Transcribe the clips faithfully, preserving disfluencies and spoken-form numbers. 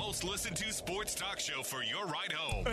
most listened to sports talk show for your ride home.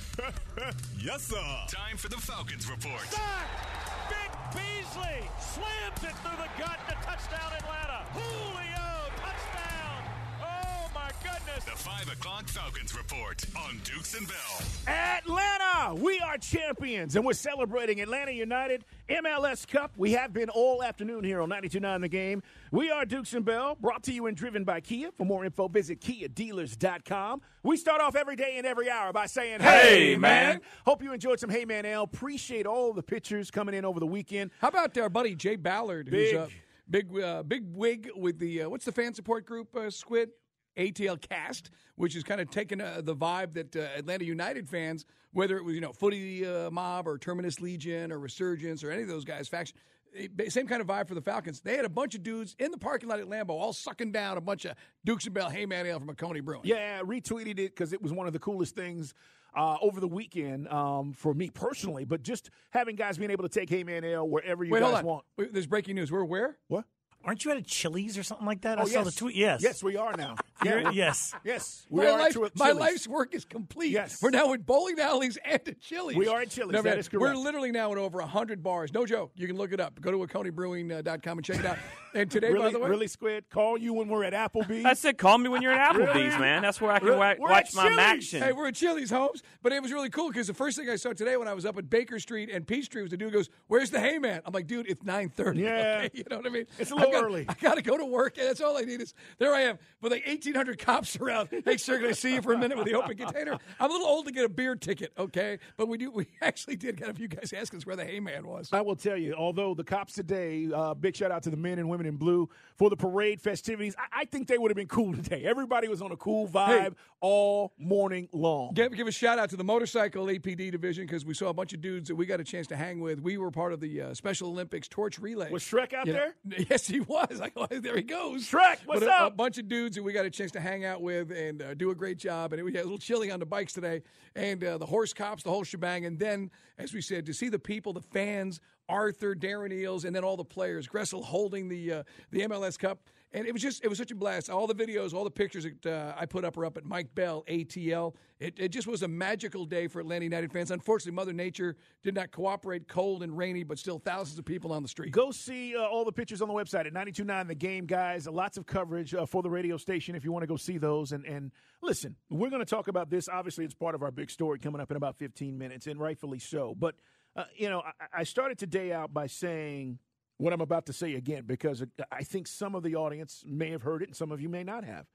Yes, sir. Time for the Falcons Report. Stop! Vic Beasley slams it through the gut and a touchdown Atlanta. Julio, touchdown! Oh, my goodness. The five o'clock Falcons Report on Dukes and Bell. Atlanta, we are champions, and we're celebrating Atlanta United M L S Cup. We have been all afternoon here on ninety-two point nine The Game. We are Dukes and Bell, brought to you and driven by Kia. For more info, visit kia dealers dot com. We start off every day and every hour by saying, Hey, man. Hope you enjoyed some Hey Man Ale. Appreciate all the pictures coming in over the weekend. How about our buddy Jay Ballard, Big. who's a big, uh, big wig with the, uh, what's the fan support group, uh, Squid? A T L Cast, which is kind of taking uh, the vibe that uh, Atlanta United fans, whether it was, you know, Footy uh, Mob or Terminus Legion or Resurgence or any of those guys, faction, same kind of vibe for the Falcons. They had a bunch of dudes in the parking lot at Lambeau all sucking down a bunch of Dukes and Bell Hey Man Ale from Oconee Brewing. Yeah, I retweeted it because it was one of the coolest things uh, over the weekend um, for me personally. But just having guys being able to take Hey Man Ale wherever you Wait, guys hold on. want. Wait, there's breaking news. We're where? What? Aren't you at a Chili's or something like that? I Oh, saw yes. the tweet. Yes. Yes, we are now. You're- Yeah, yes. Yes. We My, are life, at Chili's. my life's work is complete. Yes. We're now in bowling alleys and at Chili's. We are at Chili's. No, That man, is correct. We're literally now at over one hundred bars. No joke. You can look it up. Go to oconee brewing dot com and check it out. And today, really, by the way, really, Squid, call you when we're at Applebee's. That's it. Call me when you're at Applebee's, Really? man. That's where I can Really? wa- We're watch at my Chili's. action. hey, we're at Chili's, Holmes. But it was really cool because the first thing I saw today when I was up at Baker Street and Peachtree was the dude goes, "Where's the Hey Man?" I'm like, dude, it's nine thirty. Yeah. Okay? You know what I mean? It's a little I got, early. I got to go to work, and that's all I need is there I am with like eighteen hundred cops around. Hey, sir, can I see you for a minute with the open container? I'm a little old to get a beer ticket, okay? But we do. We actually did get a few guys ask us where the Hey Man was. I will tell you, although the cops today, uh, big shout out to the men and women in blue for the parade festivities. I, I think they would have been cool today. Everybody was on a cool vibe Hey. all morning long. Give, give a shout out to the motorcycle A P D division because we saw a bunch of dudes that we got a chance to hang with. We were part of the uh, Special Olympics torch relay. Was Shrek out You know- there? Yes, he was. I, oh, there he goes. Shrek, what's but a, up? A bunch of dudes that we got a chance to hang out with and uh, do a great job. And it, we had a little chilly on the bikes today. And uh, the horse cops, the whole shebang. And then, as we said, to see the people, the fans, Arthur, Darren Eales, and then all the players, Gressel holding the uh, the M L S Cup. And it was just, it was such a blast. All the videos, all the pictures that uh, I put up are up at Mike Bell, A T L. It, it just was a magical day for Atlanta United fans. Unfortunately, Mother Nature did not cooperate, cold and rainy, but still thousands of people on the street. Go see uh, all the pictures on the website at ninety-two point nine The Game, guys. Lots of coverage uh, for the radio station if you want to go see those. And, and listen, we're going to talk about this. Obviously, it's part of our big story coming up in about fifteen minutes, and rightfully so. But, uh, you know, I, I started today out by saying what I'm about to say again because I think some of the audience may have heard it and some of you may not have.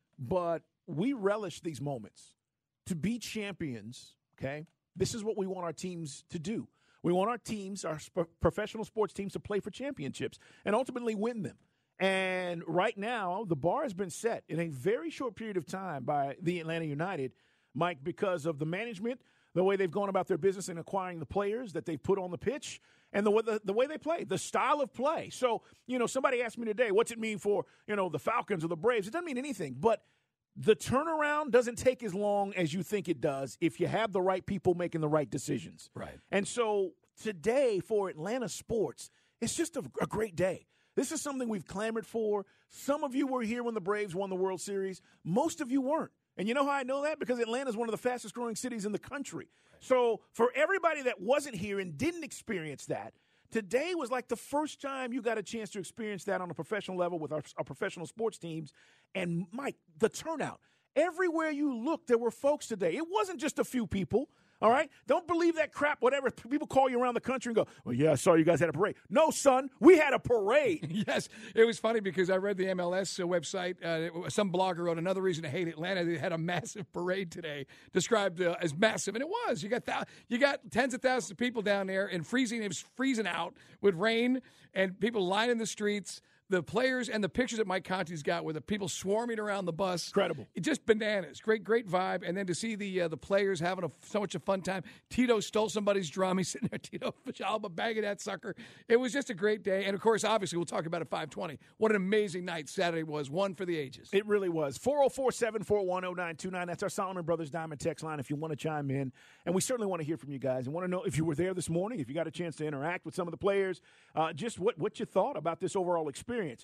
But we relish these moments. To be champions, okay, this is what we want our teams to do. We want our teams, our sp- professional sports teams, to play for championships and ultimately win them. And right now, the bar has been set in a very short period of time by the Atlanta United, Mike, because of the management, the way they've gone about their business in acquiring the players that they've put on the pitch, and the way, the, the way they play, the style of play. So, you know, somebody asked me today, what's it mean for, you know, the Falcons or the Braves? It doesn't mean anything, but the turnaround doesn't take as long as you think it does if you have the right people making the right decisions. Right. And so today for Atlanta sports, it's just a, a great day. This is something we've clamored for. Some of you were here when the Braves won the World Series. Most of you weren't. And you know how I know that? Because Atlanta is one of the fastest growing cities in the country. So for everybody that wasn't here and didn't experience that, today was like the first time you got a chance to experience that on a professional level with our, our professional sports teams. And, Mike, the turnout. Everywhere you look, there were folks today. It wasn't just a few people. All right? Don't believe that crap, whatever people call you around the country and go, well, yeah, I saw you guys had a parade. No, son, we had a parade. Yes, it was funny because I read the M L S uh, website. Uh, some blogger wrote another reason to hate Atlanta. They had a massive parade today, described uh, as massive, and it was. You got th- you got tens of thousands of people down there, and freezing. It was freezing out with rain, and people lining the streets. The players and the pictures that Mike Conti's got with the people swarming around the bus. Incredible. It just bananas. Great, great vibe. And then to see the uh, the players having a, so much a fun time. Tito stole somebody's drum. He's sitting there, Tito Alba bagging that sucker. It was just a great day. And, of course, obviously, we'll talk about it at five twenty. What an amazing night Saturday was. One for the ages. It really was. four oh four, seven four one, oh nine two nine. That's our Solomon Brothers Diamond text line if you want to chime in. And we certainly want to hear from you guys and want to know if you were there this morning, if you got a chance to interact with some of the players, uh, just what, what you thought about this overall experience.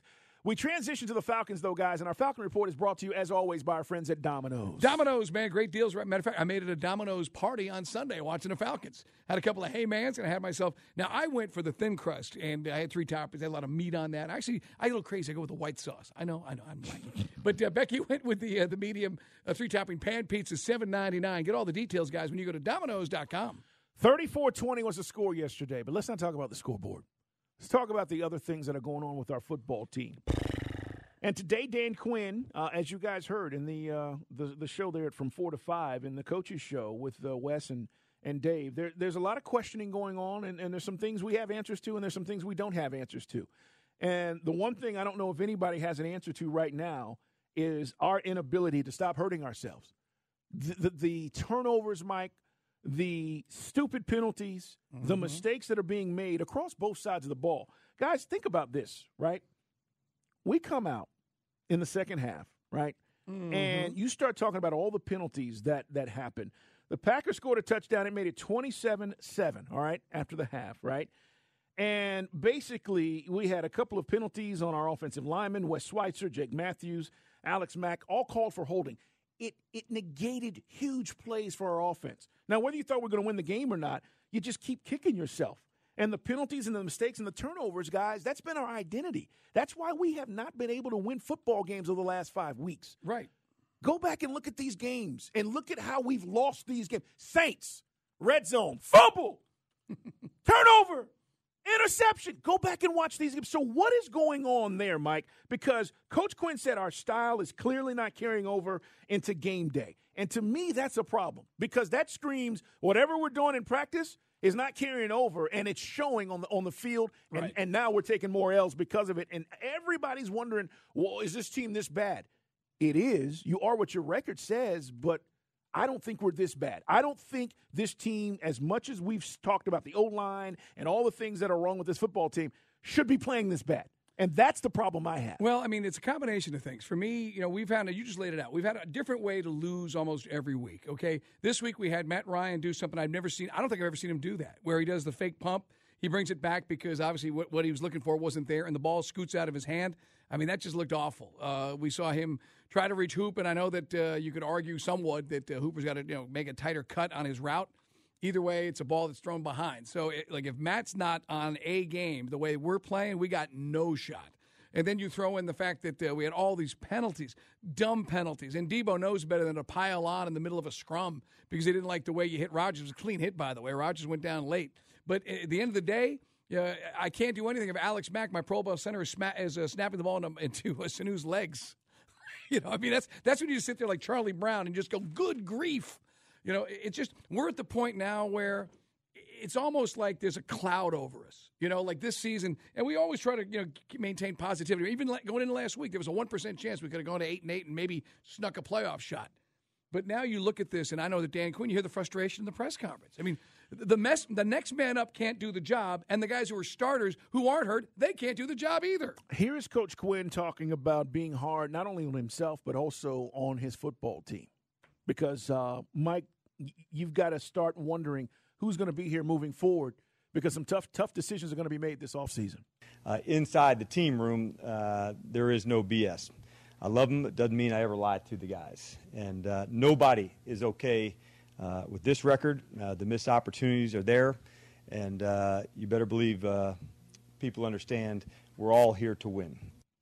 We transition to the Falcons, though, guys, and our Falcon Report is brought to you, as always, by our friends at Domino's. Domino's, man, great deals. Matter of fact, I made it a Domino's party on Sunday watching the Falcons. Had a couple of Hey Mans, and I had myself. Now, I went for the thin crust, and I had three toppings. I had a lot of meat on that. Actually, I get a little crazy. I go with the white sauce. I know, I know, I'm lying. But uh, Becky went with the uh, the medium uh, three-topping pan pizza, seven ninety-nine. Get all the details, guys, when you go to Domino's dot com. thirty-four twenty was the score yesterday, but let's not talk about the scoreboard. Let's talk about the other things that are going on with our football team. And today, Dan Quinn, uh, as you guys heard in the, uh, the the show there at From four to five, in the coaches show with uh, Wes and, and Dave, there, there's a lot of questioning going on, and, and there's some things we have answers to, and there's some things we don't have answers to. And the one thing I don't know if anybody has an answer to right now is our inability to stop hurting ourselves. The, the, the turnovers, Mike, the stupid penalties, mm-hmm. the mistakes that are being made across both sides of the ball. Guys, think about this, right? We come out in the second half, right? Mm-hmm. And you start talking about all the penalties that that happen. The Packers scored a touchdown. It made it twenty-seven seven, all right, after the half, right? And basically, we had a couple of penalties on our offensive linemen, Wes Schweitzer, Jake Matthews, Alex Mack, all called for holding. It it negated huge plays for our offense. Now, whether you thought we were going to win the game or not, you just keep kicking yourself. And the penalties and the mistakes and the turnovers, guys, that's been our identity. That's why we have not been able to win football games over the last five weeks. Right. Go back and look at these games and look at how we've lost these games. Saints, red zone, fumble, turnover, interception. Go back and watch these games. So what is going on there, Mike? Because Coach Quinn said our style is clearly not carrying over into game day. And to me, that's a problem because that screams whatever we're doing in practice is not carrying over, and it's showing on the on the field, and, right. and now we're taking more L's because of it. And everybody's wondering, well, is this team this bad? It is. You are what your record says, but I don't think we're this bad. I don't think this team, as much as we've talked about the O-line and all the things that are wrong with this football team, should be playing this bad. And that's the problem I have. Well, I mean, it's a combination of things. For me, you know, we've had, a, you just laid it out. We've had a different way to lose almost every week, okay? This week we had Matt Ryan do something I've never seen. I don't think I've ever seen him do that, where he does the fake pump. He brings it back because obviously what, what he was looking for wasn't there, and the ball scoots out of his hand. I mean, that just looked awful. Uh, we saw him try to reach Hoop, and I know that uh, you could argue somewhat that uh, Hooper's got to, you know, make a tighter cut on his route. Either way, it's a ball that's thrown behind. So, it, like, if Matt's not on a game the way we're playing, we got no shot. And then you throw in the fact that uh, we had all these penalties, dumb penalties. And Debo knows better than to pile on in the middle of a scrum because he didn't like the way you hit Rodgers. It was a clean hit, by the way. Rodgers went down late. But at the end of the day, uh, I can't do anything if Alex Mack, my Pro Bowl center, is, sma- is uh, snapping the ball into, into uh, Sanu's legs. You know, I mean, that's that's when you sit there like Charlie Brown and just go, good grief. You know, it's just, we're at the point now where it's almost like there's a cloud over us, you know, like this season. And we always try to, you know, maintain positivity. Even going into last week, there was a one percent chance we could have gone to eight and eight and maybe snuck a playoff shot. But now you look at this, and I know that Dan Quinn, you hear the frustration in the press conference. I mean, the mess, the next man up can't do the job, and the guys who are starters who aren't hurt, they can't do the job either. Here is Coach Quinn talking about being hard, not only on himself, but also on his football team. Because, uh, Mike, you've got to start wondering who's going to be here moving forward because some tough tough decisions are going to be made this offseason. Uh, inside the team room, uh, there is no B S. I love them. It doesn't mean I ever lie to the guys. And uh, nobody is okay uh, with this record. Uh, the missed opportunities are there. And uh, you better believe uh, people understand we're all here to win.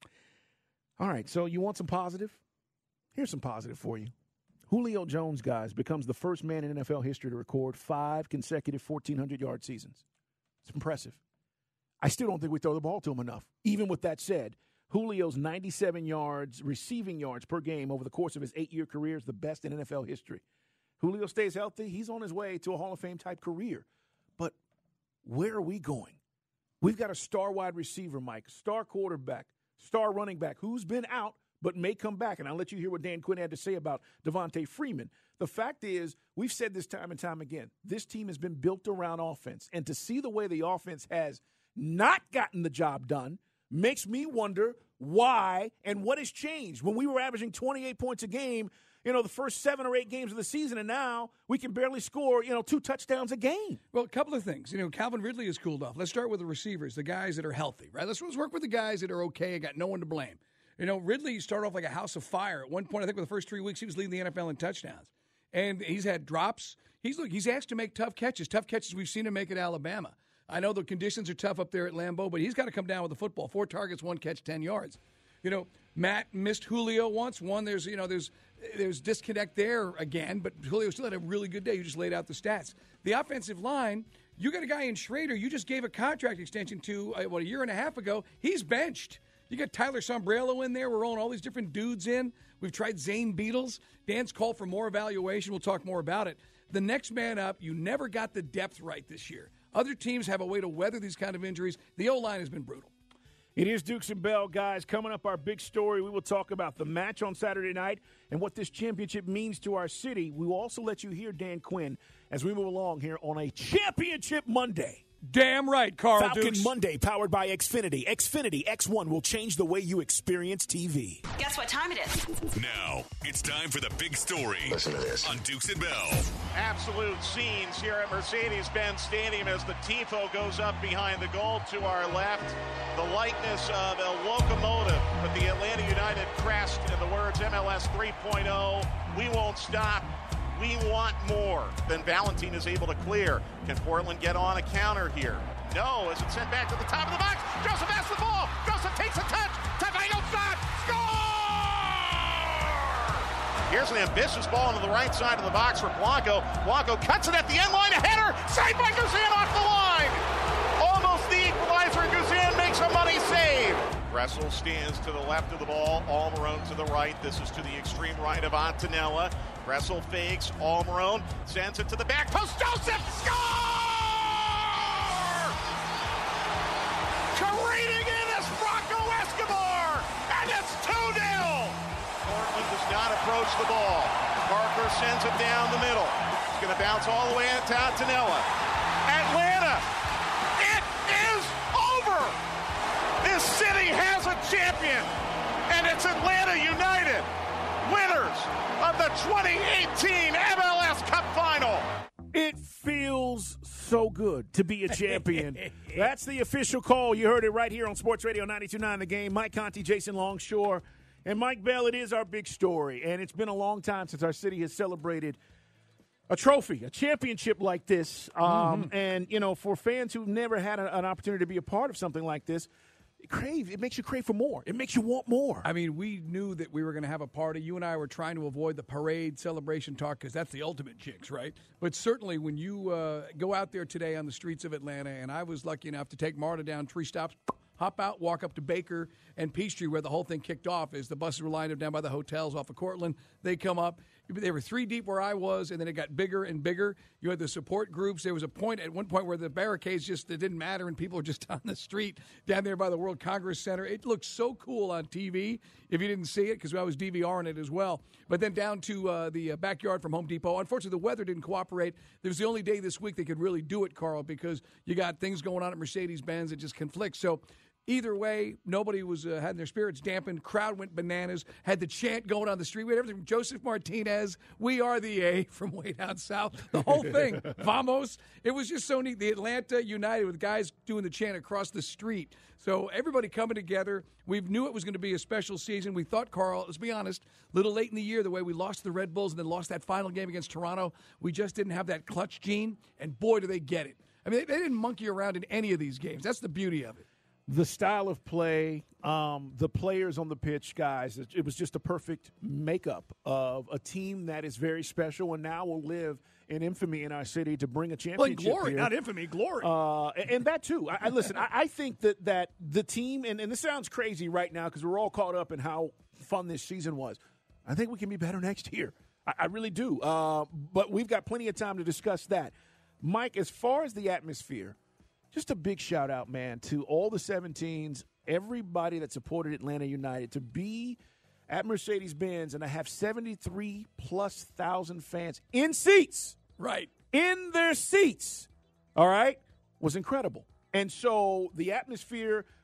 All right, so you want some positive? Here's some positive for you. Julio Jones, guys, becomes the first man in N F L history to record five consecutive fourteen hundred-yard seasons. It's impressive. I still don't think we throw the ball to him enough. Even with that said, Julio's ninety-seven yards, receiving yards per game over the course of his eight-year career is the best in N F L history. Julio stays healthy. He's on his way to a Hall of Fame-type career. But where are we going? We've got a star wide receiver, Mike, star quarterback, star running back who's been out but may come back. And I'll let you hear what Dan Quinn had to say about Devontae Freeman. The fact is, we've said this time and time again, this team has been built around offense. And to see the way the offense has not gotten the job done makes me wonder why and what has changed. When we were averaging twenty-eight points a game, you know, the first seven or eight games of the season, and now we can barely score, you know, two touchdowns a game. Well, a couple of things. You know, Calvin Ridley has cooled off. Let's start with the receivers, the guys that are healthy, right? Let's, let's work with the guys that are okay and got no one to blame. You know, Ridley started off like a house of fire. At one point, I think, with the first three weeks, he was leading the N F L in touchdowns. And he's had drops. He's look, he's asked to make tough catches, tough catches we've seen him make at Alabama. I know the conditions are tough up there at Lambeau, but he's got to come down with the football. Four targets, one catch, ten yards. You know, Matt missed Julio once. One, there's you know, there's there's disconnect there again, but Julio still had a really good day. You just laid out the stats. The offensive line, you got a guy in Schrader you just gave a contract extension to, uh, what, a year and a half ago. He's benched. You got Tyler Sombrello in there. We're rolling all these different dudes in. We've tried Zane Beatles. Dan's called for more evaluation. We'll talk more about it. The next man up, you never got the depth right this year. Other teams have a way to weather these kind of injuries. The O-line has been brutal. It is Dukes and Bell, guys. Coming up, our big story. We will talk about the match on Saturday night and what this championship means to our city. We will also let you hear Dan Quinn as we move along here on a Championship Monday. Damn right, Carl Falcon Dukes. Monday, powered by Xfinity. Xfinity X one will change the way you experience T V. Guess what time it is? Now, it's time for the big story. Listen to this. On Dukes and Bell. Absolute scenes here at Mercedes-Benz Stadium as the tifo goes up behind the goal to our left. The likeness of a locomotive with the Atlanta United crest and the words M L S three point oh. We won't stop. We want more than Valentine is able to clear. Can Portland get on a counter here? No, as it's sent back to the top of the box. Joseph has the ball. Joseph takes a touch. Tavino shot. Score! Here's an ambitious ball into the right side of the box for Blanco. Blanco cuts it at the end line. A header. Saved by Guzan off the line. Almost the equalizer. Guzan makes a money save. Gressel stands to the left of the ball. Almiron to the right. This is to the extreme right of Antonella. Gressel fakes. Almiron sends it to the back post. Joseph score! Careening in is Franco Escobar, and it's two nil. Portland does not approach the ball. Parker sends it down the middle. It's going to bounce all the way into Antonella. Atlanta, it is over. This city has a champion, and it's Atlanta United, winners of the twenty eighteen M L S Cup Final. It feels so good to be a champion. That's the official call. You heard it right here on Sports Radio ninety-two point nine The Game. Mike Conti, Jason Longshore, and Mike Bell. It is our big story, and it's been a long time since our city has celebrated a trophy, a championship like this. Um, mm-hmm. And, you know, for fans who've never had a, an opportunity to be a part of something like this, crave it makes you crave for more. It makes you want more. I mean, we knew that we were going to have a party. You and I were trying to avoid the parade celebration talk because that's the ultimate jinx, right? But certainly when you uh, go out there today on the streets of Atlanta, and I was lucky enough to take Marta down three stops, hop out, walk up to Baker and Peachtree where the whole thing kicked off as the buses were lined up down by the hotels off of Cortland. They come up. They were three deep where I was, and then it got bigger and bigger. You had the support groups. There was a point at one point where the barricades just it didn't matter, and people were just on the street down there by the World Congress Center. It looked so cool on T V if you didn't see it because I was DVRing it as well. But then down to uh, the uh, backyard from Home Depot. Unfortunately, the weather didn't cooperate. It was the only day this week they could really do it, Carl, because you got things going on at Mercedes-Benz that just conflict. So either way, nobody was uh, had their spirits dampened. Crowd went bananas. Had the chant going on the street. We had everything from Joseph Martinez, "We are the A" from way down south. The whole thing, vamos. It was just so neat. The Atlanta United with guys doing the chant across the street. So everybody coming together. We knew it was going to be a special season. We thought, Carl, let's be honest, a little late in the year, the way we lost the Red Bulls and then lost that final game against Toronto, we just didn't have that clutch gene. And boy, do they get it. I mean, they, they didn't monkey around in any of these games. That's the beauty of it. The style of play, um, the players on the pitch, guys, it, it was just a perfect makeup of a team that is very special and now will live in infamy in our city to bring a championship well, glory, here. not infamy, glory. Uh, and, and that, too. I, I Listen, I, I think that, that the team, and, and this sounds crazy right now because we're all caught up in how fun this season was. I think we can be better next year. I, I really do. Uh, but we've got plenty of time to discuss that. Mike, as far as the atmosphere, just a big shout-out, man, to all the seventeens, everybody that supported Atlanta United, to be at Mercedes-Benz and to have seventy-three plus thousand fans in seats. Right. In their seats, all right, was incredible. And so the atmosphere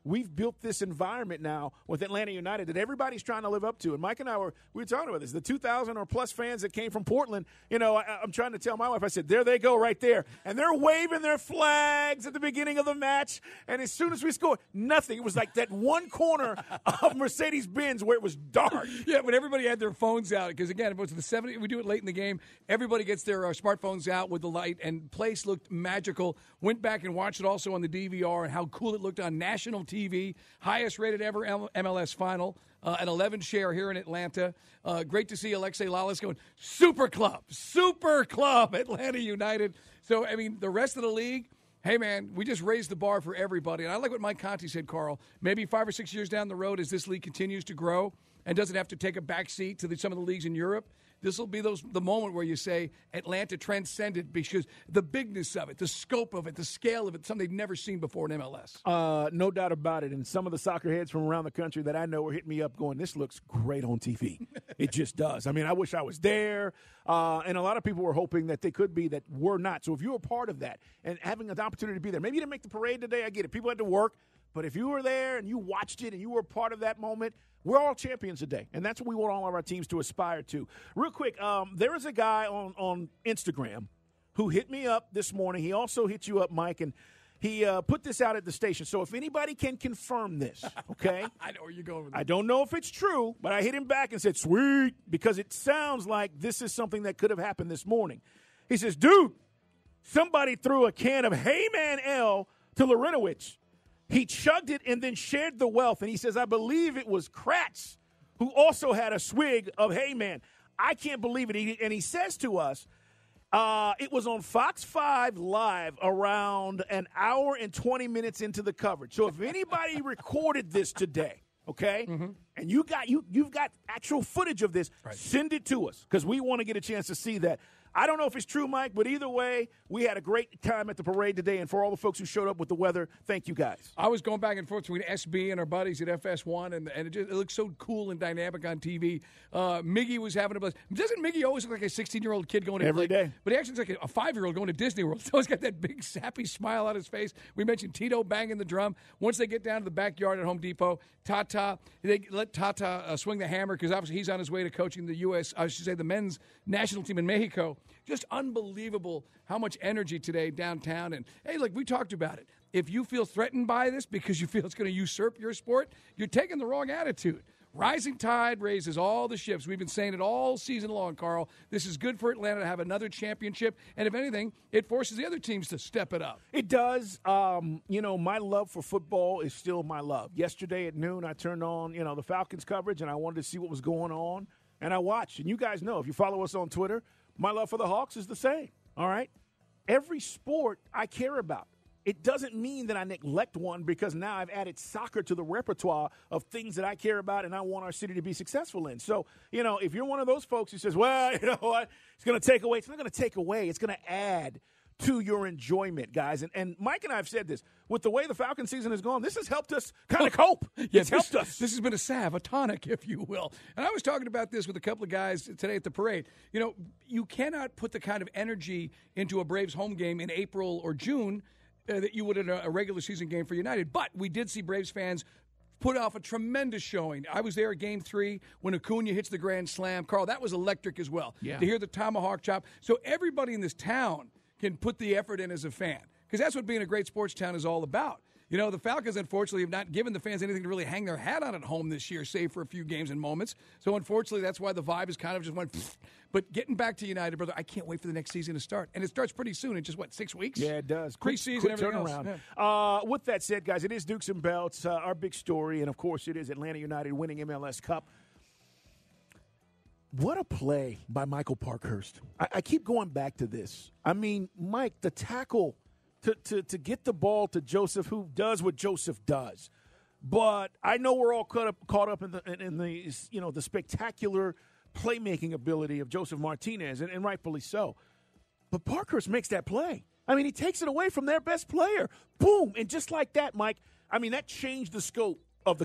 we've built this environment now with Atlanta United that everybody's trying to live up to. And Mike and I were we were talking about this. The two thousand or plus fans that came from Portland, you know, I, I'm trying to tell my wife, I said, there they go right there. And they're waving their flags at the beginning of the match. And as soon as we scored, nothing. It was like that one corner of Mercedes-Benz where it was dark. Yeah, when everybody had their phones out, because, again, it was the seventies, we do it late in the game. Everybody gets their uh, smartphones out with the light, and place looked magical. Went back and watched it also on the D V R and how cool it looked on national T V. Highest rated ever M L S final, uh, an eleven share here in Atlanta. Uh, great to see Alexei Lalas going, super club, super club, Atlanta United. So, I mean, the rest of the league, hey, man, we just raised the bar for everybody. And I like what Mike Conti said, Carl. Maybe five or six years down the road as this league continues to grow and doesn't have to take a back seat to the, some of the leagues in Europe, this will be those the moment where you say Atlanta transcended because the bigness of it, the scope of it, the scale of it, something they've never seen before in M L S. Uh, no doubt about it. And some of the soccer heads from around the country that I know are hitting me up going, this looks great on T V. It just does. I mean, I wish I was there. Uh, and a lot of people were hoping that they could be that were not. So if you were part of that and having an opportunity to be there, maybe you didn't make the parade today, I get it. People had to work. But if you were there and you watched it and you were part of that moment, we're all champions today. And that's what we want all of our teams to aspire to. Real quick, um, there is a guy on, on Instagram who hit me up this morning. He also hit you up, Mike, and he uh, put this out at the station. So if anybody can confirm this, okay? I know where you're going with that. I don't know if it's true, but I hit him back and said, sweet, because it sounds like this is something that could have happened this morning. He says, dude, somebody threw a can of Heyman L to Larinowicz. He chugged it and then shared the wealth. And he says, I believe it was Kratz who also had a swig of Heyman. I can't believe it. He, and he says to us, uh, it was on Fox five Live around an hour and twenty minutes into the coverage. So if anybody recorded this today, okay, mm-hmm. and you got, you, you've got actual footage of this, right. Send it to us because we want to get a chance to see that. I don't know if it's true, Mike, but either way, we had a great time at the parade today. And for all the folks who showed up with the weather, thank you guys. I was going back and forth between S B and our buddies at F S one, and, and it, just, it looked so cool and dynamic on T V. Uh, Miggy was having a blast. Doesn't Miggy always look like a sixteen-year-old kid going to every like, day? But he actually looks like a five-year-old going to Disney World. He's always got that big, sappy smile on his face. We mentioned Tito banging the drum. Once they get down to the backyard at Home Depot, Tata, they let Tata uh, swing the hammer because obviously he's on his way to coaching the U S, I should say the men's national team in Mexico. Just unbelievable how much energy today downtown. And, hey, look, we talked about it. If you feel threatened by this because you feel it's going to usurp your sport, you're taking the wrong attitude. Rising tide raises all the ships. We've been saying it all season long, Carl. This is good for Atlanta to have another championship. And if anything, it forces the other teams to step it up. It does. Um, you know, my love for football is still my love. Yesterday at noon, I turned on, you know, the Falcons coverage, and I wanted to see what was going on. And I watched. And you guys know, if you follow us on Twitter, my love for the Hawks is the same, all right? Every sport I care about. It doesn't mean that I neglect one because now I've added soccer to the repertoire of things that I care about and I want our city to be successful in. So, you know, if you're one of those folks who says, well, you know what, it's going to take away. It's not going to take away. It's going to add to your enjoyment, guys. And, and Mike and I have said this. With the way the Falcon season has gone, this has helped us kind of cope. Yeah, it's this, helped us. This has been a salve, a tonic, if you will. And I was talking about this with a couple of guys today at the parade. You know, you cannot put the kind of energy into a Braves home game in April or June uh, that you would in a, a regular season game for United. But we did see Braves fans put off a tremendous showing. I was there at Game three when Acuna hits the grand slam. Carl, that was electric as well. Yeah. To hear the tomahawk chop. So everybody in this town can put the effort in as a fan. Because that's what being a great sports town is all about. You know, the Falcons, unfortunately, have not given the fans anything to really hang their hat on at home this year, save for a few games and moments. So, unfortunately, that's why the vibe is kind of just went, pfft. But getting back to United, brother, I can't wait for the next season to start. And it starts pretty soon in just, what, six weeks? Yeah, it does. Preseason, quick everything turnaround. else. Yeah. Uh, with that said, guys, it is Dukes and Belts, uh, our big story. And, of course, it is Atlanta United winning M L S Cup. What a play by Michael Parkhurst. I, I keep going back to this. I mean, Mike, the tackle to, to, to get the ball to Joseph, who does what Joseph does. But I know we're all caught up, caught up in the, in, in the, you know, the spectacular playmaking ability of Joseph Martinez, and, and rightfully so. But Parkhurst makes that play. I mean, he takes it away from their best player. Boom. And just like that, Mike, I mean, that changed the scope of the Cup.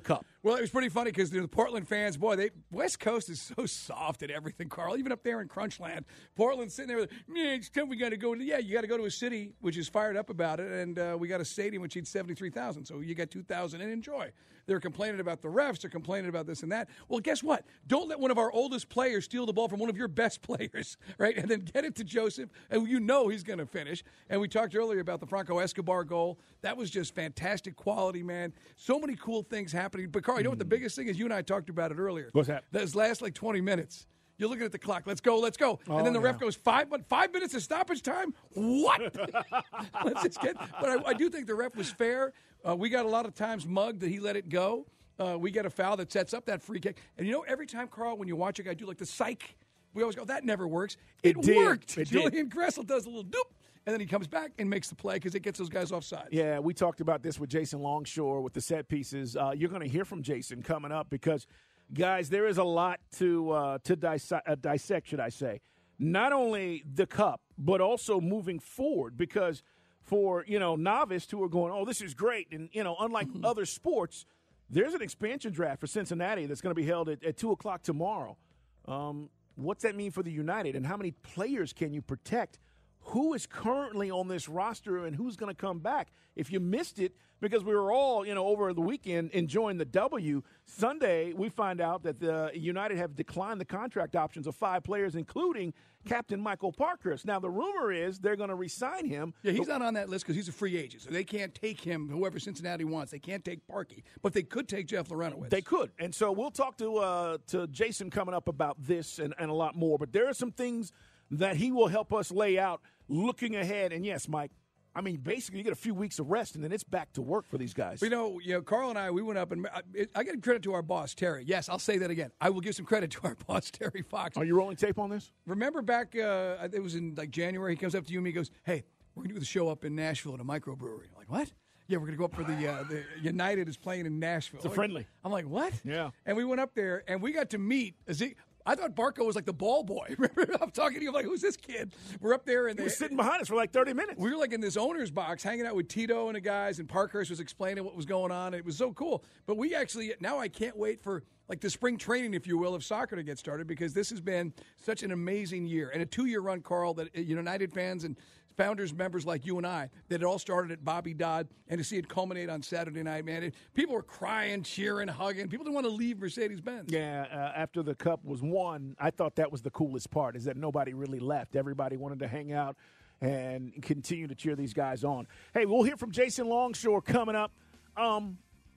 Well, it was pretty funny because the Portland fans, boy, they West Coast is so soft at everything, Carl. Even up there in Crunchland, Portland's sitting there with, man, it's time we got to go. Yeah, you got to go to a city which is fired up about it, and uh, we got a stadium which needs seventy-three thousand, so you got two thousand, and enjoy. They're complaining about the refs. They're complaining about this and that. Well, guess what? Don't let one of our oldest players steal the ball from one of your best players, right? And then get it to Joseph, and you know he's going to finish. And we talked earlier about the Franco Escobar goal. That was just fantastic quality, man. So many cool things happening. But, Carl, you know what the biggest thing is? You and I talked about it earlier. What's that? Those last, like, twenty minutes. You're looking at the clock. Let's go, let's go. Oh, and then the yeah. ref goes, five but five minutes of stoppage time? What? Let's just get. But I, I do think the ref was fair. Uh, we got a lot of times mugged that he let it go. Uh, we get a foul that sets up that free kick. And you know, every time, Carl, when you watch a guy do like the psych, we always go, that never works. It, It did. worked. It did. Julian Gressel does a little doop, and then he comes back and makes the play because it gets those guys offside. Yeah, we talked about this with Jason Longshore with the set pieces. Uh, you're going to hear from Jason coming up because, guys, there is a lot to uh, to disse- uh, dissect, should I say. Not only the cup, but also moving forward because for, you know, novice who are going, oh, this is great. And, you know, unlike other sports, there's an expansion draft for Cincinnati that's going to be held at, at two o'clock tomorrow. Um, what's that mean for the United, and how many players can you protect? Who is currently on this roster and who's going to come back? If you missed it, because we were all, you know, over the weekend enjoying the W, Sunday we find out that the United have declined the contract options of five players, including Captain Michael Parkhurst. Now, the rumor is they're going to re-sign him. Yeah, he's not on that list because he's a free agent, so they can't take him, whoever Cincinnati wants. They can't take Parkey, but they could take Jeff Lorenowitz. They could. And so we'll talk to uh, to Jason coming up about this and, and a lot more. But there are some things that he will help us lay out looking ahead. And, yes, Mike, I mean, basically you get a few weeks of rest, and then it's back to work for these guys. You know, you know, Carl and I, we went up, and I, I give credit to our boss, Terry. Yes, I'll say that again. I will give some credit to our boss, Terry Fox. Are you rolling tape on this? Remember back, uh, it was in like January, he comes up to you and he goes, hey, we're going to do the show up in Nashville at a microbrewery. I'm like, what? Yeah, we're going to go up for the, uh, the United is playing in Nashville. It's a like, friendly. I'm like, what? Yeah. And we went up there, and we got to meet Ezek- I thought Barco was like the ball boy. Remember, I'm talking to you, I'm like, who's this kid? We're up there, and He they was sitting behind us for like thirty minutes. we were like in this owner's box hanging out with Tito and the guys, and Parkhurst was explaining what was going on. And it was so cool. But we actually, now I can't wait for like the spring training, if you will, of soccer to get started, because this has been such an amazing year. And a two-year run, Carl, that United fans and founders, members like you and I, that it all started at Bobby Dodd, and to see it culminate on Saturday night, man, it, people were crying, cheering, hugging. People didn't want to leave Mercedes-Benz. Yeah, uh, after the Cup was won, I thought that was the coolest part, is that nobody really left. Everybody wanted to hang out and continue to cheer these guys on. Hey, we'll hear from Jason Longshore coming up. Um,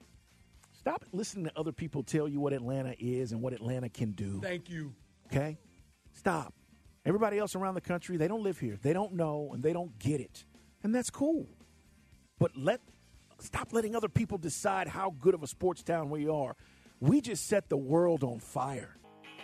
stop listening to other people tell you what Atlanta is and what Atlanta can do. Thank you. Okay? Stop. Everybody else around the country, they don't live here. They don't know, and they don't get it. And that's cool. But let stop letting other people decide how good of a sports town we are. We just set the world on fire.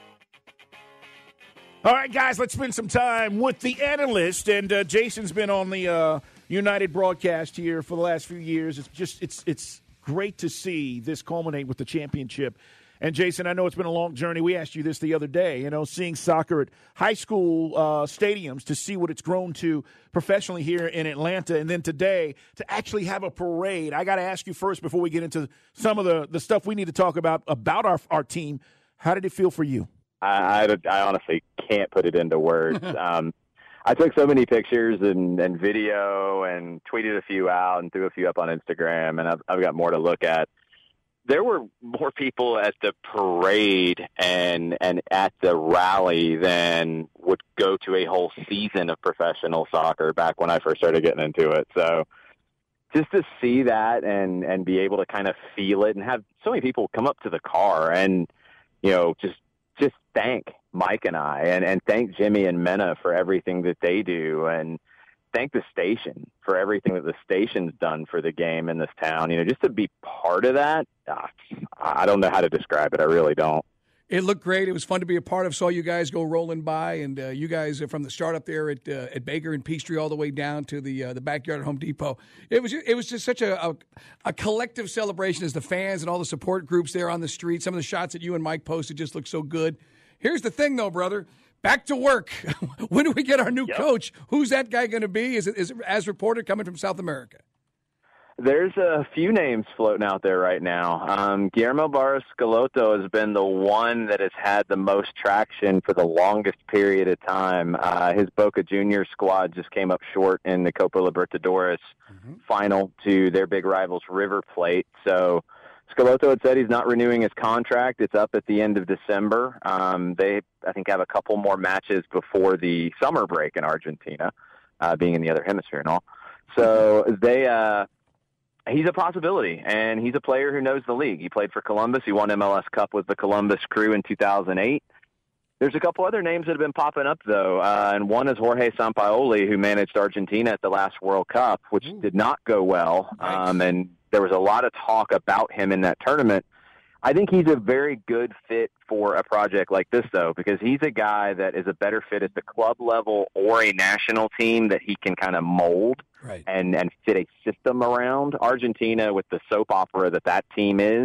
All right, guys, let's spend some time with the analyst. And uh, Jason's been on the uh, United broadcast here for the last few years. It's just it's it's great to see this culminate with the championship. And, Jason, I know it's been a long journey. We asked you this the other day, you know, seeing soccer at high school uh, stadiums to see what it's grown to professionally here in Atlanta. And then today to actually have a parade. I got to ask you first before we get into some of the, the stuff we need to talk about, about our, our team. How did it feel for you? I, I, I honestly can't put it into words. um, I took so many pictures and, and video and tweeted a few out and threw a few up on Instagram, and I've, I've got more to look at. There were more people at the parade and and at the rally than would go to a whole season of professional soccer back when I first started getting into it. So just to see that and, and be able to kind of feel it and have so many people come up to the car and, you know, just just thank Mike and I and, and thank Jimmy and Mena for everything that they do, and thank the station for everything that the station's done for the game in this town. You know, just to be part of that, ah, I don't know how to describe it. I really don't. It looked great. It was fun to be a part of. Saw you guys go rolling by, and uh, you guys are from the start up there at uh, at Baker and Peachtree all the way down to the uh, the backyard at Home Depot. It was it was just such a, a a collective celebration as the fans and all the support groups there on the street. Some of the shots that you and Mike posted just looked so good. Here's the thing, though, brother. Back to work. When do we get our new yep. coach? Who's that guy going to be? Is it, is it, as reported, coming from South America? There's a few names floating out there right now. Um, Guillermo Barros Schelotto has been the one that has had the most traction for the longest period of time. Uh, his Boca Juniors squad just came up short in the Copa Libertadores mm-hmm. final to their big rivals River Plate. So Schelotto had said he's not renewing his contract. It's up at the end of December. Um, they, I think, have a couple more matches before the summer break in Argentina, uh, being in the other hemisphere and all. So they... Uh, He's a possibility, and he's a player who knows the league. He played for Columbus. He won M L S Cup with the Columbus Crew in two thousand eight. There's a couple other names that have been popping up, though, uh, and one is Jorge Sampaoli, who managed Argentina at the last World Cup, which Ooh. did not go well, nice. um, and there was a lot of talk about him in that tournament. I think he's a very good fit for a project like this, though, because he's a guy that is a better fit at the club level or a national team that he can kind of mold right. and, and fit a system around. Argentina, with the soap opera that that team is,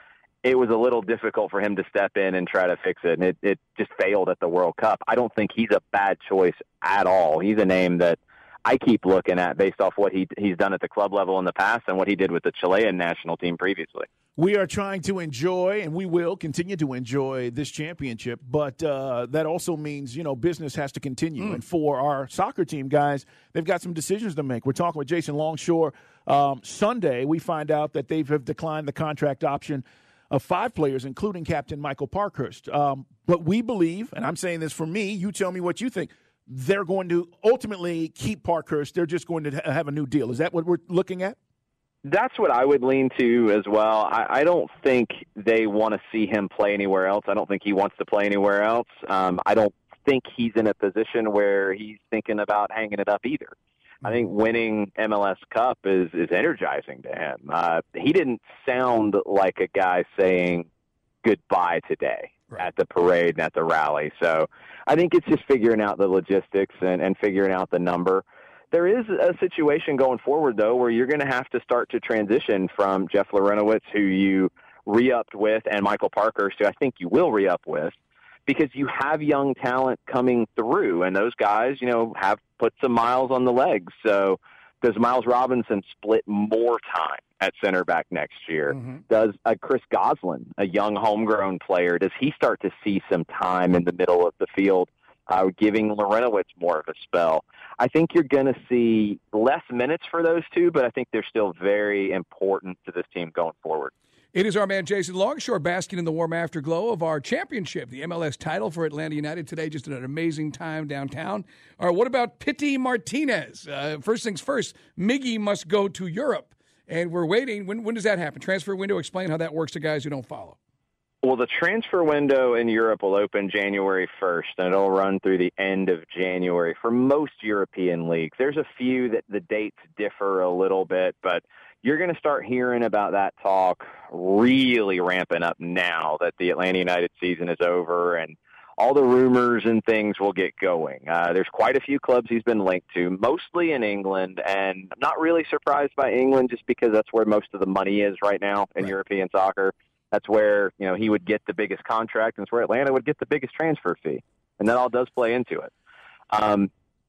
it was a little difficult for him to step in and try to fix it, and it, it just failed at the World Cup. I don't think he's a bad choice at all. He's a name that I keep looking at based off what he he's done at the club level in the past and what he did with the Chilean national team previously. We are trying to enjoy, and we will continue to enjoy this championship, but uh, that also means, you know, business has to continue. Mm. And for our soccer team, guys, they've got some decisions to make. We're talking with Jason Longshore. Um, Sunday, we find out that they have declined the contract option of five players, including Captain Michael Parkhurst. Um, but we believe, and I'm saying this for me, you tell me what you think, they're going to ultimately keep Parkhurst. They're just going to ha- have a new deal. Is that what we're looking at? That's what I would lean to as well. I, I don't think they want to see him play anywhere else. I don't think he wants to play anywhere else. Um, I don't think he's in a position where he's thinking about hanging it up either. I think winning M L S Cup is, is energizing to him. Uh, he didn't sound like a guy saying goodbye today right. at the parade and at the rally. So I think it's just figuring out the logistics and, and figuring out the number. There is a situation going forward, though, where you're going to have to start to transition from Jeff Larentowicz, who you re-upped with, and Michael Parkhurst, who I think you will re-up with, because you have young talent coming through, and those guys, you know, have put some miles on the legs. So does Miles Robinson split more time at center back next year? Mm-hmm. Does uh, Chris Goslin, a young homegrown player, does he start to see some time in the middle of the field, uh, giving Larentowicz more of a spell? I think you're going to see less minutes for those two, but I think they're still very important to this team going forward. It is our man Jason Longshore basking in the warm afterglow of our championship, the M L S title for Atlanta United today. Just an amazing time downtown. All right, what about Pity Martinez? Uh, first things first, Miggy must go to Europe, and we're waiting. When, when does that happen? Transfer window, explain how that works to guys who don't follow. Well, the transfer window in Europe will open January first, and it'll run through the end of January for most European leagues. There's a few that the dates differ a little bit, but you're going to start hearing about that talk really ramping up now that the Atlanta United season is over, and all the rumors and things will get going. Uh, there's quite a few clubs he's been linked to, mostly in England, and I'm not really surprised by England just because that's where most of the money is right now in right. European soccer. That's where, you know, he would get the biggest contract, and it's where Atlanta would get the biggest transfer fee. And that all does play into it. Um,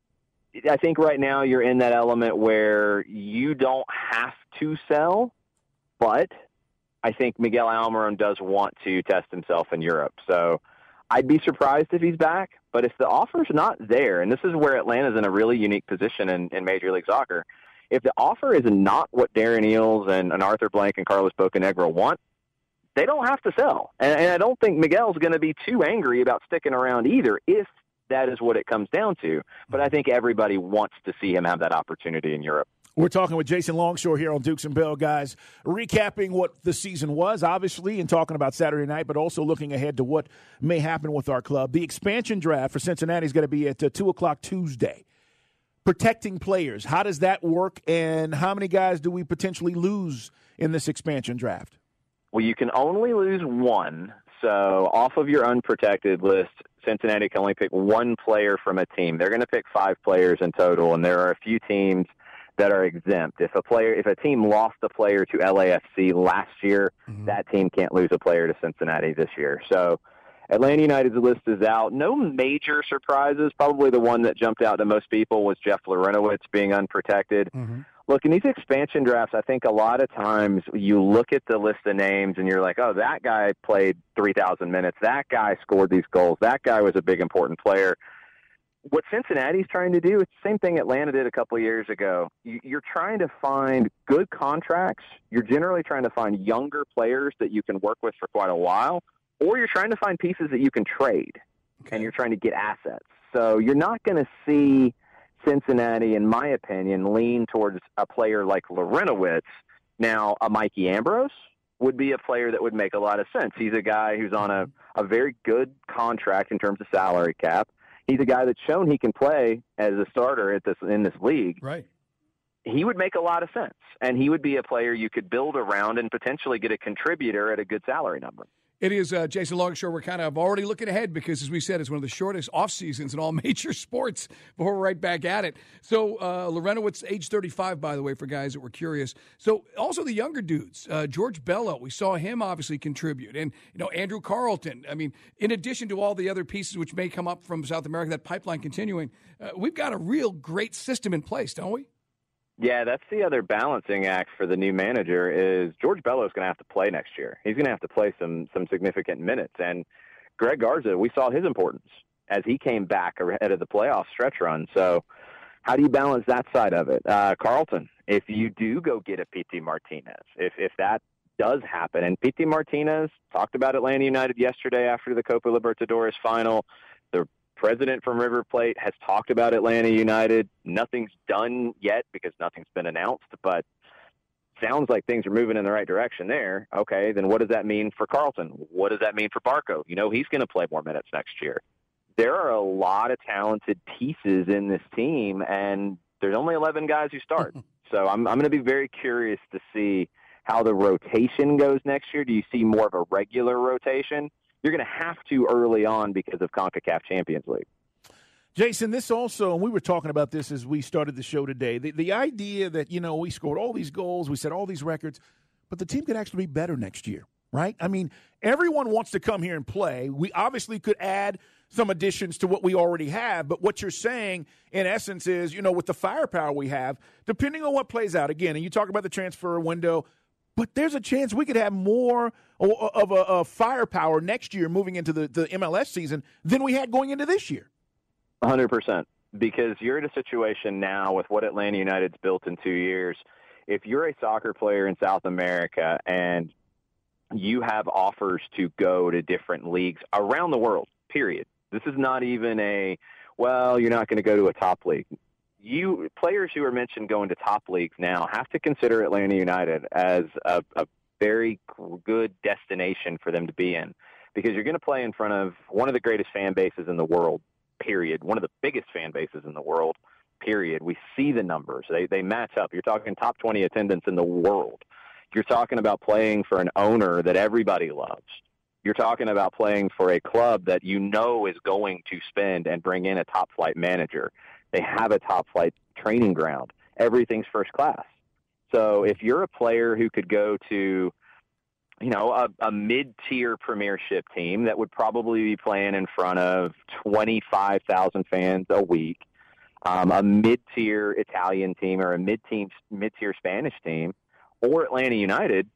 I think right now you're in that element where you don't have to sell, but I think Miguel Almiron does want to test himself in Europe. So I'd be surprised if he's back, but if the offer's not there, and this is where Atlanta's in a really unique position in, in Major League Soccer, if the offer is not what Darren Eales and, and Arthur Blank and Carlos Bocanegra want, they don't have to sell. And, and I don't think Miguel's going to be too angry about sticking around either if that is what it comes down to. But I think everybody wants to see him have that opportunity in Europe. We're talking with Jason Longshore here on Dukes and Bell, guys, recapping what the season was, obviously, and talking about Saturday night, but also looking ahead to what may happen with our club. The expansion draft for Cincinnati is going to be at uh, two o'clock Tuesday. Protecting players, how does that work, and how many guys do we potentially lose in this expansion draft? Well, you can only lose one. So off of your unprotected list, Cincinnati can only pick one player from a team. They're going to pick five players in total, and there are a few teams that are exempt. If a player, if a team lost a player to L A F C last year, mm-hmm. that team can't lose a player to Cincinnati this year. So Atlanta United's list is out. No major surprises. Probably the one that jumped out to most people was Jeff Larentowicz being unprotected. Mm-hmm. Look, in these expansion drafts, I think a lot of times you look at the list of names and you're like, oh, that guy played three thousand minutes. That guy scored these goals. That guy was a big, important player. What Cincinnati's trying to do, it's the same thing Atlanta did a couple of years ago. You're trying to find good contracts. You're generally trying to find younger players that you can work with for quite a while, or you're trying to find pieces that you can trade, okay. and you're trying to get assets. So you're not going to see Cincinnati, in my opinion, lean towards a player like Larentowicz. Now, a Mikey Ambrose would be a player that would make a lot of sense. He's a guy who's on a, a very good contract in terms of salary cap. He's a guy that's shown he can play as a starter at this in this league. Right. He would make a lot of sense, and he would be a player you could build around and potentially get a contributor at a good salary number. It is, uh, Jason Longshore. We're kind of already looking ahead because, as we said, it's one of the shortest off seasons in all major sports before we're right back at it. So, uh, Larentowicz, age thirty-five, by the way, for guys that were curious. So, also the younger dudes, uh, George Bello, we saw him obviously contribute. And, you know, Andrew Carlton. I mean, in addition to all the other pieces which may come up from South America, that pipeline continuing, uh, we've got a real great system in place, don't we? Yeah, that's the other balancing act for the new manager is George Bello is going to have to play next year. He's going to have to play some some significant minutes. And Greg Garza, we saw his importance as he came back ahead of the playoff stretch run. So how do you balance that side of it? Uh, Carlton, if you do go get a P T Martinez, if, if that does happen, and P T Martinez talked about Atlanta United yesterday after the Copa Libertadores final, the president from River Plate has talked about Atlanta United. Nothing's done yet because nothing's been announced, but sounds like things are moving in the right direction there. Okay, then what does that mean for Carlton? What does that mean for Barco? You know, he's going to play more minutes next year. There are a lot of talented pieces in this team, and there's only eleven guys who start. So I'm, I'm going to be very curious to see how the rotation goes next year. Do you see more of a regular rotation? You're going to have to early on because of CONCACAF Champions League. Jason, this also, and we were talking about this as we started the show today, the, the idea that, you know, we scored all these goals, we set all these records, but the team could actually be better next year, right? I mean, everyone wants to come here and play. We obviously could add some additions to what we already have, but what you're saying, in essence, is, you know, with the firepower we have, depending on what plays out, again, and you talk about the transfer window, but there's a chance we could have more of a, a firepower next year moving into the, the M L S season than we had going into this year. one hundred percent. Because you're in a situation now with what Atlanta United's built in two years. If you're a soccer player in South America and you have offers to go to different leagues around the world, period. This is not even a, well, you're not going to go to a top league. You players who are mentioned going to top leagues now have to consider Atlanta United as a, a very good destination for them to be in, because you're going to play in front of one of the greatest fan bases in the world, period. One of the biggest fan bases in the world, period. We see the numbers. They, they match up. You're talking top twenty attendance in the world. You're talking about playing for an owner that everybody loves. You're talking about playing for a club that you know is going to spend and bring in a top-flight manager. They have a top-flight training ground. Everything's first class. So if you're a player who could go to, you know, a, a mid-tier premiership team that would probably be playing in front of twenty-five thousand fans a week, um, a mid-tier Italian team or a mid-team, mid-tier Spanish team, or Atlanta United,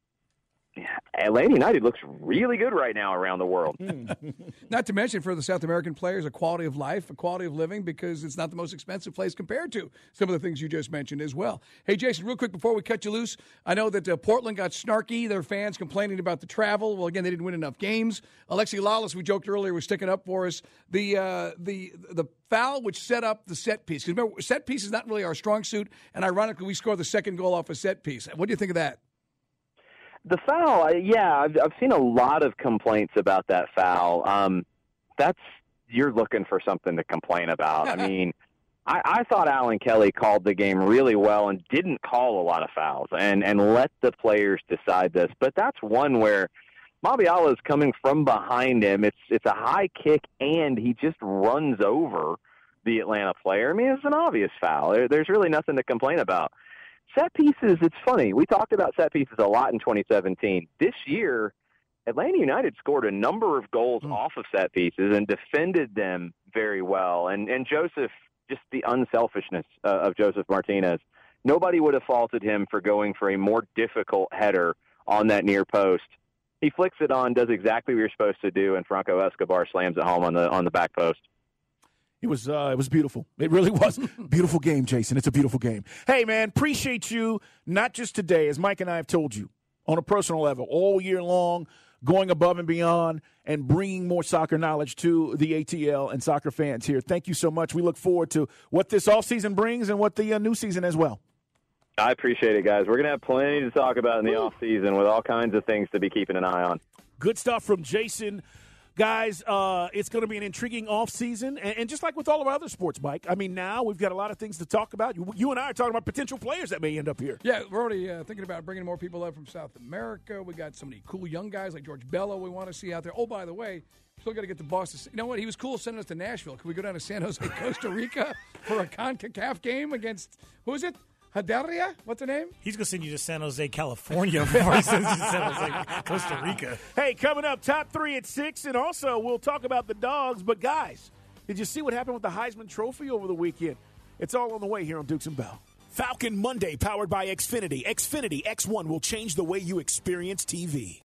Atlanta United looks really good right now around the world. Not to mention for the South American players, a quality of life, a quality of living, because it's not the most expensive place compared to some of the things you just mentioned as well. Hey, Jason, real quick before we cut you loose, I know that uh, Portland got snarky, their fans complaining about the travel. Well, again, they didn't win enough games. Alexi Lalas, we joked earlier, was sticking up for us. The uh, the the foul which set up the set piece, because remember, set piece is not really our strong suit, and ironically, we scored the second goal off a set piece. What do you think of that? The foul, yeah, I've, I've seen a lot of complaints about that foul. Um, that's you're looking for something to complain about. I mean, I, I thought Alan Kelly called the game really well and didn't call a lot of fouls and, and let the players decide this. But that's one where Mabiala is coming from behind him. It's it's a high kick, and he just runs over the Atlanta player. I mean, it's an obvious foul. There, there's really nothing to complain about. Set pieces, it's funny. We talked about set pieces a lot in twenty seventeen. This year, Atlanta United scored a number of goals mm. off of set pieces and defended them very well. And and Joseph, just the unselfishness uh, of Joseph Martinez, nobody would have faulted him for going for a more difficult header on that near post. He flicks it on, does exactly what you're supposed to do, and Franco Escobar slams it home on the on the back post. It was uh, it was beautiful. It really was. Beautiful game, Jason. It's a beautiful game. Hey, man, appreciate you, not just today, as Mike and I have told you, on a personal level, all year long, going above and beyond and bringing more soccer knowledge to the A T L and soccer fans here. Thank you so much. We look forward to what this offseason brings and what the uh, new season as well. I appreciate it, guys. We're going to have plenty to talk about in the offseason with all kinds of things to be keeping an eye on. Good stuff from Jason. Guys, uh, it's going to be an intriguing offseason, and, and just like with all of our other sports, Mike, I mean, now we've got a lot of things to talk about. You, you and I are talking about potential players that may end up here. Yeah, we're already uh, thinking about bringing more people up from South America. We got so many cool young guys like George Bello we want to see out there. Oh, by the way, still got to get to Boston. You know what? He was cool sending us to Nashville. Can we go down to San Jose, Costa Rica for a CONCACAF game against, who is it? Hadaria? What's the name? He's going to send you to San Jose, California before he sends you to San Jose, Costa Rica. Hey, coming up, top three at six, and also we'll talk about the dogs. But, guys, did you see what happened with the Heisman Trophy over the weekend? It's all on the way here on Dukes and Bell. Falcon Monday, powered by Xfinity. Xfinity X one will change the way you experience T V.